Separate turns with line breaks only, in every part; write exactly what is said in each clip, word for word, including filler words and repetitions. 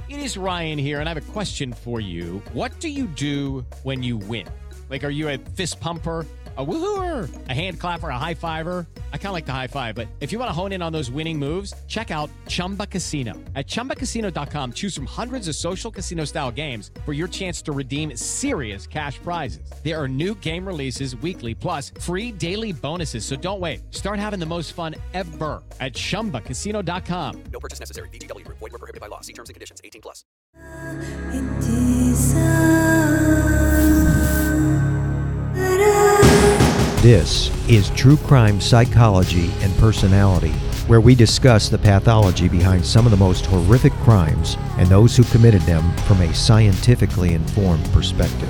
It is Ryan here, and I have a question for you. What do you do when you win? Like, are you a fist pumper, a woo-hooer, a hand clapper, a high fiver? I kind of like the high five, but if you want to hone in on those winning moves, check out Chumba Casino. At chumba casino dot com, choose from hundreds of social casino-style games for your chance to redeem serious cash prizes. There are new game releases weekly, plus free daily bonuses. So don't wait. Start having the most fun ever at chumba casino dot com.
No purchase necessary. V G W Group. Void where prohibited by law. See terms and conditions. eighteen plus.
This is True Crime Psychology and Personality, where we discuss the pathology behind some of the most horrific crimes and those who committed them from a scientifically informed perspective.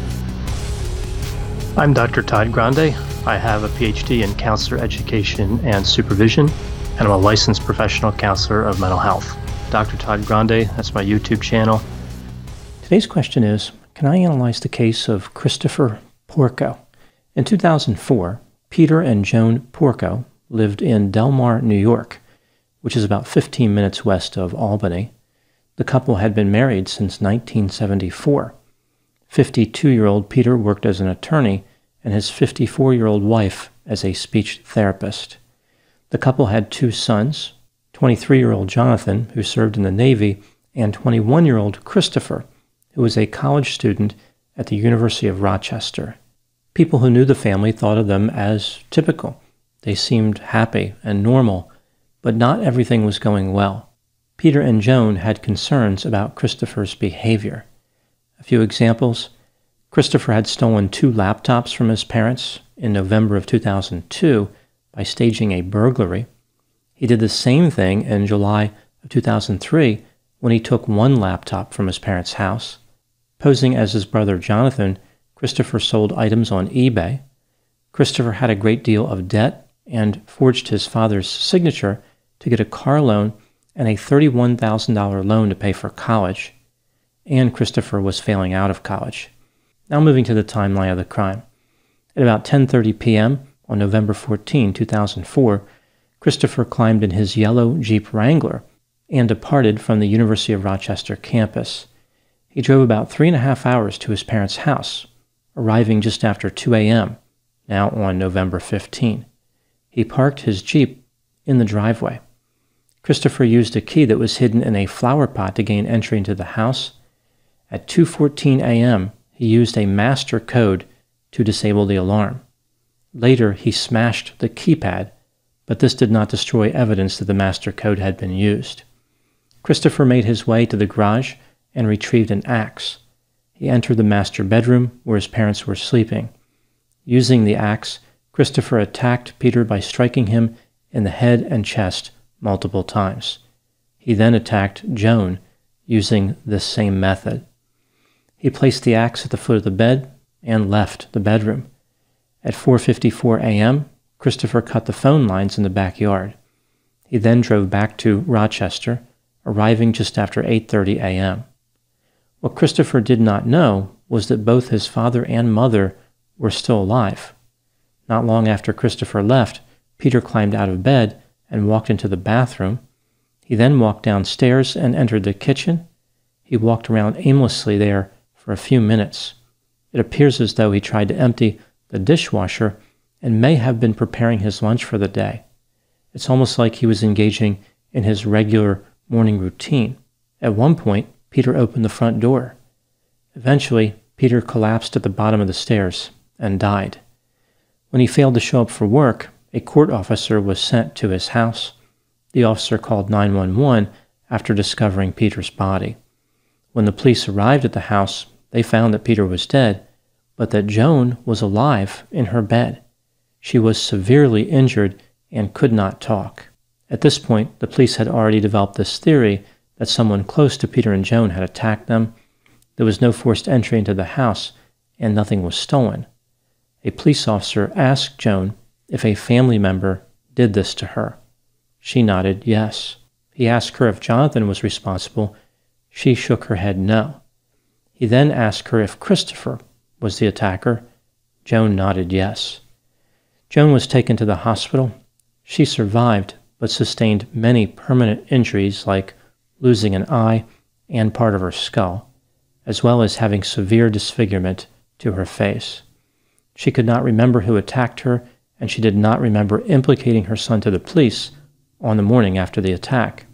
I'm Doctor Todd Grande. I have a P H D in counselor education and supervision, and I'm a licensed professional counselor of mental health. Doctor Todd Grande, that's my YouTube channel. Today's question is, can I analyze the case of Christopher Porco? In two thousand four, Peter and Joan Porco lived in Delmar, New York, which is about fifteen minutes west of Albany. The couple had been married since nineteen seventy-four. fifty-two-year-old Peter worked as an attorney and his fifty-four-year-old wife as a speech therapist. The couple had two sons, twenty-three-year-old Jonathan, who served in the Navy, and twenty-one-year-old Christopher, who was a college student at the University of Rochester. People who knew the family thought of them as typical. They seemed happy and normal, but not everything was going well. Peter and Joan had concerns about Christopher's behavior. A few examples. Christopher had stolen two laptops from his parents in November of two thousand two by staging a burglary. He did the same thing in July of two thousand three when he took one laptop from his parents' house. Posing as his brother Jonathan, Christopher sold items on eBay. Christopher had a great deal of debt and forged his father's signature to get a car loan and a thirty-one thousand dollars loan to pay for college. And Christopher was failing out of college. Now moving to the timeline of the crime. At about ten thirty p.m. on November fourteenth, two thousand four, Christopher climbed in his yellow Jeep Wrangler and departed from the University of Rochester campus. He drove about three and a half hours to his parents' house, arriving just after two a.m., now on November fifteenth. He parked his Jeep in the driveway. Christopher used a key that was hidden in a flower pot to gain entry into the house. At two fourteen a.m., he used a master code to disable the alarm. Later, he smashed the keypad, but this did not destroy evidence that the master code had been used. Christopher made his way to the garage and retrieved an axe. He entered the master bedroom where his parents were sleeping. Using the axe, Christopher attacked Peter by striking him in the head and chest multiple times. He then attacked Joan using this same method. He placed the axe at the foot of the bed and left the bedroom. At four fifty-four a.m., Christopher cut the phone lines in the backyard. He then drove back to Rochester, arriving just after eight thirty a.m. What Christopher did not know was that both his father and mother were still alive. Not long after Christopher left, Peter climbed out of bed and walked into the bathroom. He then walked downstairs and entered the kitchen. He walked around aimlessly there for a few minutes. It appears as though he tried to empty the dishwasher and may have been preparing his lunch for the day. It's almost like he was engaging in his regular morning routine. At one point, Peter opened the front door. Eventually, Peter collapsed at the bottom of the stairs and died. When he failed to show up for work, a court officer was sent to his house. The officer called nine one one after discovering Peter's body. When the police arrived at the house, they found that Peter was dead, but that Joan was alive in her bed. She was severely injured and could not talk. At this point, the police had already developed this theory that someone close to Peter and Joan had attacked them. There was no forced entry into the house, and nothing was stolen. A police officer asked Joan if a family member did this to her. She nodded yes. He asked her if Jonathan was responsible. She shook her head no. He then asked her if Christopher was the attacker. Joan nodded yes. Joan was taken to the hospital. She survived, but sustained many permanent injuries like losing an eye and part of her skull, as well as having severe disfigurement to her face. She could not remember who attacked her, and she did not remember implicating her son to the police on the morning after the attack.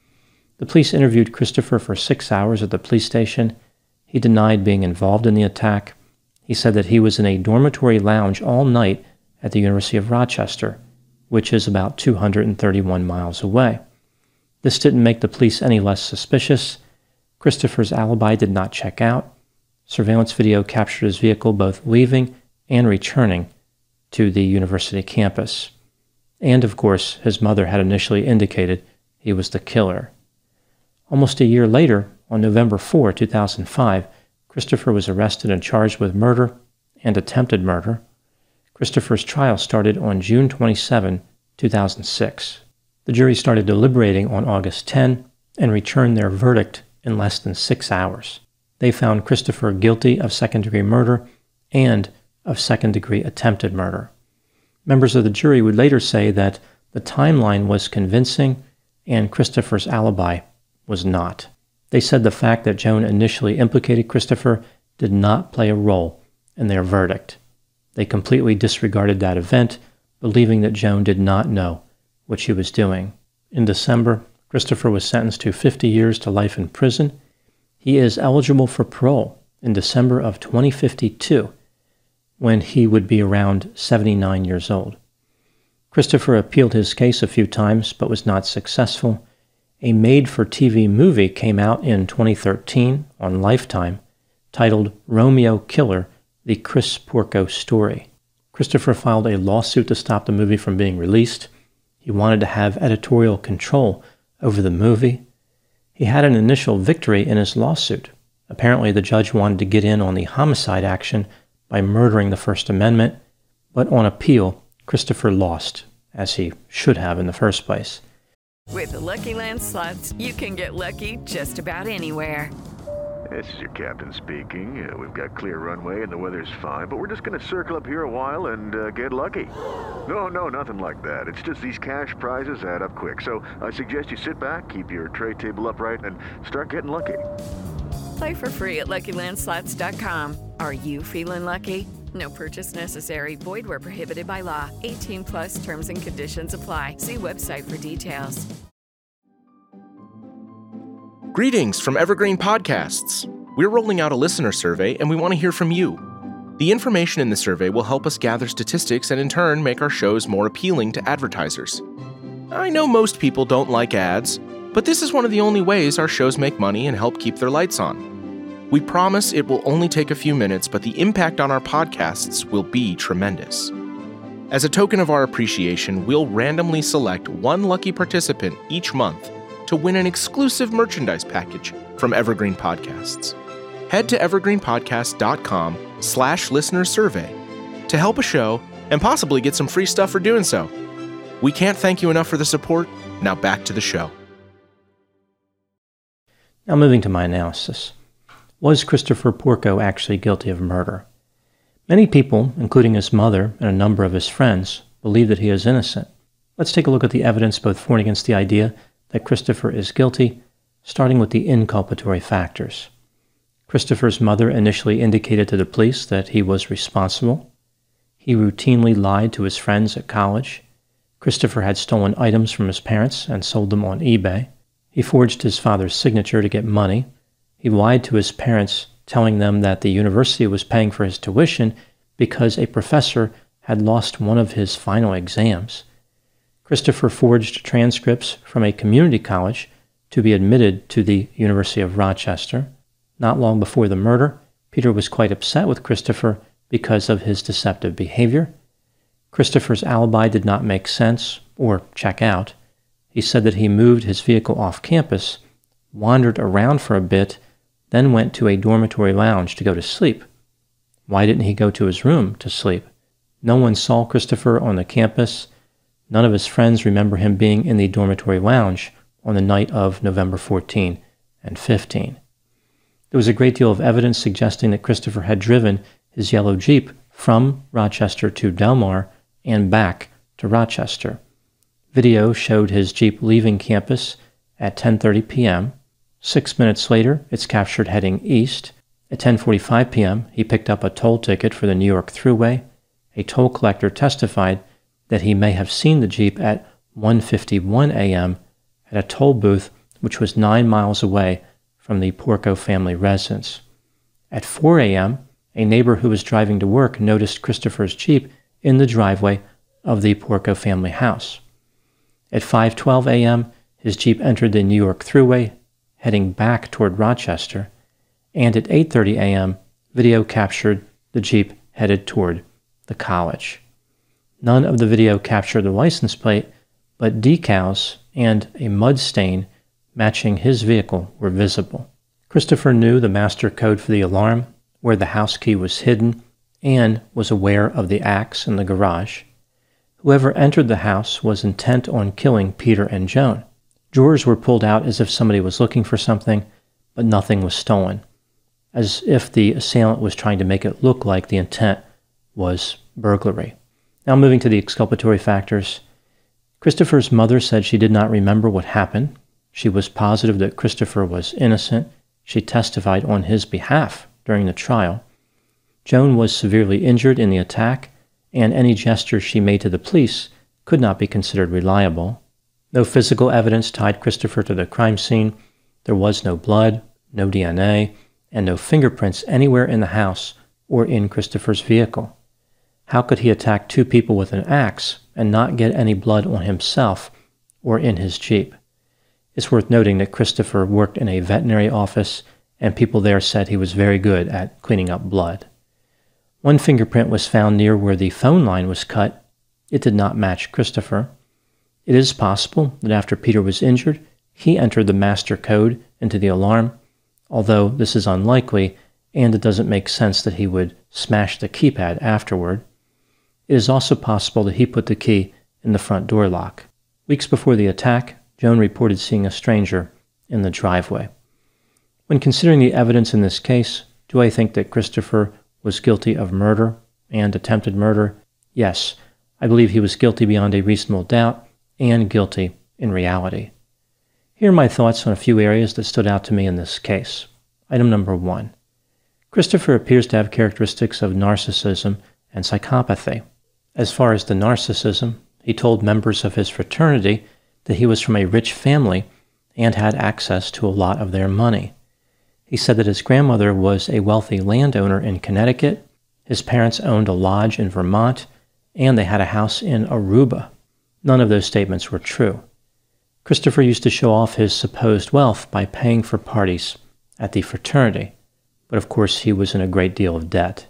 The police interviewed Christopher for six hours at the police station. He denied being involved in the attack. He said that he was in a dormitory lounge all night at the University of Rochester, which is about two hundred thirty-one miles away. This didn't make the police any less suspicious. Christopher's alibi did not check out. Surveillance video captured his vehicle both leaving and returning to the university campus. And, of course, his mother had initially indicated he was the killer. Almost a year later, on November fourth, two thousand five, Christopher was arrested and charged with murder and attempted murder. Christopher's trial started on June twenty-seventh, two thousand six. The jury started deliberating on August tenth and returned their verdict in less than six hours. They found Christopher guilty of second-degree murder and of second-degree attempted murder. Members of the jury would later say that the timeline was convincing and Christopher's alibi was not. They said the fact that Joan initially implicated Christopher did not play a role in their verdict. They completely disregarded that event, believing that Joan did not know what she was doing. In December, Christopher was sentenced to fifty years to life in prison. He is eligible for parole in December of twenty fifty-two, when he would be around seventy-nine years old. Christopher appealed his case a few times, but was not successful. A made-for-T V movie came out in twenty thirteen on Lifetime, titled Romeo Killer, The Chris Porco Story. Christopher filed a lawsuit to stop the movie from being released. He wanted to have editorial control over the movie. He had an initial victory in his lawsuit. Apparently, the judge wanted to get in on the homicide action by murdering the First Amendment, but on appeal, Christopher lost, as he should have in the first place.
With the Lucky Land Slots, you can get lucky just about anywhere.
This is your captain speaking. Uh, we've got clear runway and the weather's fine, but we're just going to circle up here a while and uh, get lucky. No, no, nothing like that. It's just these cash prizes add up quick. So I suggest you sit back, keep your tray table upright, and start getting lucky.
Play for free at Lucky Land Slots dot com. Are you feeling lucky? No purchase necessary. Void where prohibited by law. eighteen plus terms and conditions apply. See website for details.
Greetings from Evergreen Podcasts. We're rolling out a listener survey and we want to hear from you. The information in the survey will help us gather statistics and in turn make our shows more appealing to advertisers. I know most people don't like ads, but this is one of the only ways our shows make money and help keep their lights on. We promise it will only take a few minutes, but the impact on our podcasts will be tremendous. As a token of our appreciation, we'll randomly select one lucky participant each month to win an exclusive merchandise package from Evergreen Podcasts. Head to evergreenpodcast.com slash listener survey to help a show and possibly get some free stuff for doing so. We can't thank you enough for the support. Now back to the show.
Now moving to my analysis. Was Christopher Porco actually guilty of murder? Many people, including his mother and a number of his friends, believe that he is innocent. Let's take a look at the evidence both for and against the idea that Christopher is guilty, starting with the inculpatory factors. Christopher's mother initially indicated to the police that he was responsible. He routinely lied to his friends at college. Christopher had stolen items from his parents and sold them on eBay. He forged his father's signature to get money. He lied to his parents, telling them that the university was paying for his tuition because a professor had lost one of his final exams. Christopher forged transcripts from a community college to be admitted to the University of Rochester. Not long before the murder, Peter was quite upset with Christopher because of his deceptive behavior. Christopher's alibi did not make sense or check out. He said that he moved his vehicle off campus, wandered around for a bit, then went to a dormitory lounge to go to sleep. Why didn't he go to his room to sleep? No one saw Christopher on the campus. None of his friends remember him being in the dormitory lounge on the night of November fourteenth and fifteenth. There was a great deal of evidence suggesting that Christopher had driven his yellow Jeep from Rochester to Del Mar and back to Rochester. Video showed his Jeep leaving campus at ten thirty p.m., Six minutes later, it's captured heading east. At ten forty-five p.m., he picked up a toll ticket for the New York Thruway. A toll collector testified that he may have seen the Jeep at one fifty-one a.m. at a toll booth which was nine miles away from the Porco family residence. At four a.m., a neighbor who was driving to work noticed Christopher's Jeep in the driveway of the Porco family house. At five twelve a.m., his Jeep entered the New York Thruway, heading back toward Rochester, and at eight thirty a.m., video captured the Jeep headed toward the college. None of the video captured the license plate, but decals and a mud stain matching his vehicle were visible. Christopher knew the master code for the alarm, where the house key was hidden, and was aware of the axe in the garage. Whoever entered the house was intent on killing Peter and Joan. Drawers were pulled out as if somebody was looking for something, but nothing was stolen, as if the assailant was trying to make it look like the intent was burglary. Now moving to the exculpatory factors. Christopher's mother said she did not remember what happened. She was positive that Christopher was innocent. She testified on his behalf during the trial. Joan was severely injured in the attack, and any gesture she made to the police could not be considered reliable. No physical evidence tied Christopher to the crime scene. There was no blood, no D N A, and no fingerprints anywhere in the house or in Christopher's vehicle. How could he attack two people with an axe and not get any blood on himself or in his Jeep? It's worth noting that Christopher worked in a veterinary office, and people there said he was very good at cleaning up blood. One fingerprint was found near where the phone line was cut. It did not match Christopher. It is possible that after Peter was injured, he entered the master code into the alarm, although this is unlikely, and it doesn't make sense that he would smash the keypad afterward. It is also possible that he put the key in the front door lock. Weeks before the attack, Joan reported seeing a stranger in the driveway. When considering the evidence in this case, do I think that Christopher was guilty of murder and attempted murder? Yes, I believe he was guilty beyond a reasonable doubt and guilty in reality. Here are my thoughts on a few areas that stood out to me in this case. Item number one. Christopher appears to have characteristics of narcissism and psychopathy. As far as the narcissism, he told members of his fraternity that he was from a rich family and had access to a lot of their money. He said that his grandmother was a wealthy landowner in Connecticut, his parents owned a lodge in Vermont, and they had a house in Aruba. None of those statements were true. Christopher used to show off his supposed wealth by paying for parties at the fraternity, but of course he was in a great deal of debt.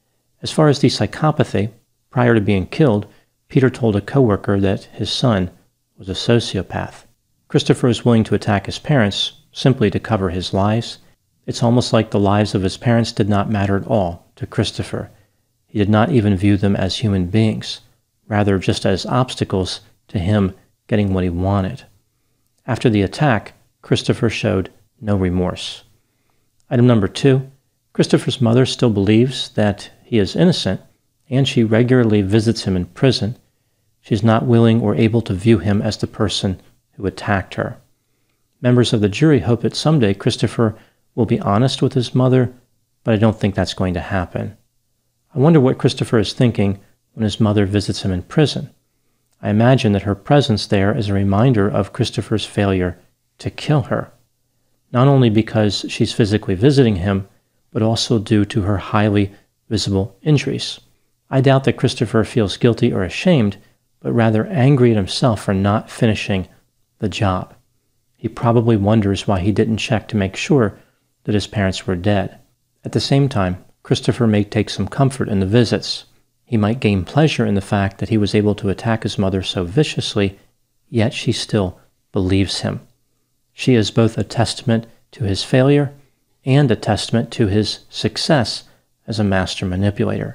As far as the psychopathy, prior to being killed, Peter told a coworker that his son was a sociopath. Christopher was willing to attack his parents simply to cover his lies. It's almost like the lives of his parents did not matter at all to Christopher. He did not even view them as human beings, rather just as obstacles to him getting what he wanted. After the attack, Christopher showed no remorse. Item number two, Christopher's mother still believes that he is innocent, and she regularly visits him in prison. She is not willing or able to view him as the person who attacked her. Members of the jury hope that someday Christopher will be honest with his mother, but I don't think that's going to happen. I wonder what Christopher is thinking when his mother visits him in prison. I imagine that her presence there is a reminder of Christopher's failure to kill her, not only because she's physically visiting him, but also due to her highly visible injuries. I doubt that Christopher feels guilty or ashamed, but rather angry at himself for not finishing the job. He probably wonders why he didn't check to make sure that his parents were dead. At the same time, Christopher may take some comfort in the visits. He might gain pleasure in the fact that he was able to attack his mother so viciously, yet she still believes him. She is both a testament to his failure and a testament to his success as a master manipulator.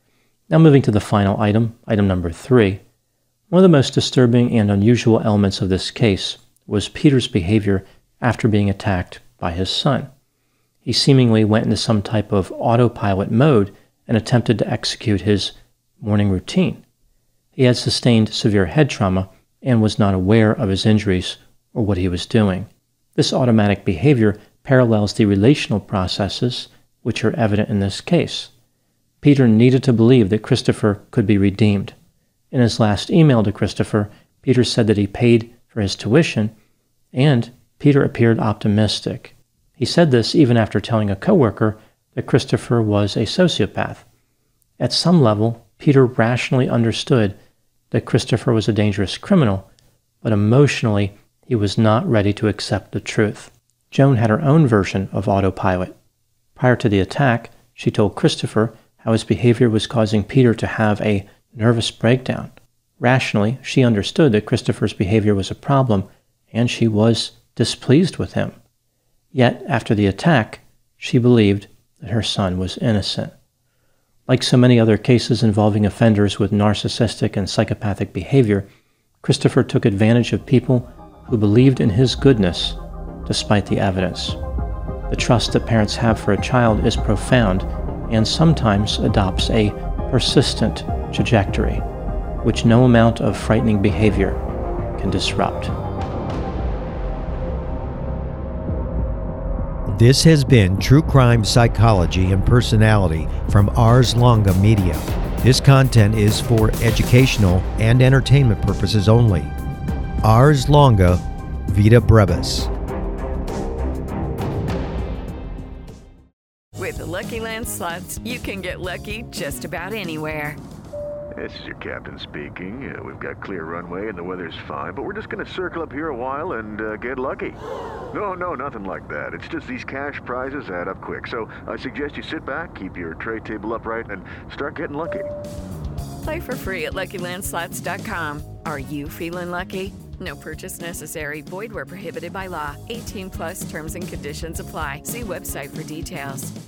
Now moving to the final item, item number three. One of the most disturbing and unusual elements of this case was Peter's behavior after being attacked by his son. He seemingly went into some type of autopilot mode and attempted to execute his morning routine. He had sustained severe head trauma and was not aware of his injuries or what he was doing. This automatic behavior parallels the relational processes which are evident in this case. Peter needed to believe that Christopher could be redeemed. In his last email to Christopher, Peter said that he paid for his tuition, and Peter appeared optimistic. He said this even after telling a coworker that Christopher was a sociopath. At some level, Peter rationally understood that Christopher was a dangerous criminal, but emotionally, he was not ready to accept the truth. Joan had her own version of autopilot. Prior to the attack, she told Christopher how his behavior was causing Peter to have a nervous breakdown. Rationally, she understood that Christopher's behavior was a problem, and she was displeased with him. Yet, after the attack, she believed that her son was innocent. Like so many other cases involving offenders with narcissistic and psychopathic behavior, Christopher took advantage of people who believed in his goodness despite the evidence. The trust that parents have for a child is profound and sometimes adopts a persistent trajectory, which no amount of frightening behavior can disrupt.
This has been True Crime Psychology and Personality from Ars Longa Media. This content is for educational and entertainment purposes only. Ars Longa Vita Brevis.
With the Lucky Land Slots, you can get lucky just about anywhere.
This is your captain speaking. Uh, we've got clear runway and the weather's fine, but we're just going to circle up here a while and uh, get lucky. No, no, nothing like that. It's just these cash prizes add up quick. So I suggest you sit back, keep your tray table upright, and start getting lucky.
Play for free at Lucky Land Slots dot com. Are you feeling lucky? No purchase necessary. Void where prohibited by law. eighteen plus terms and conditions apply. See website for details.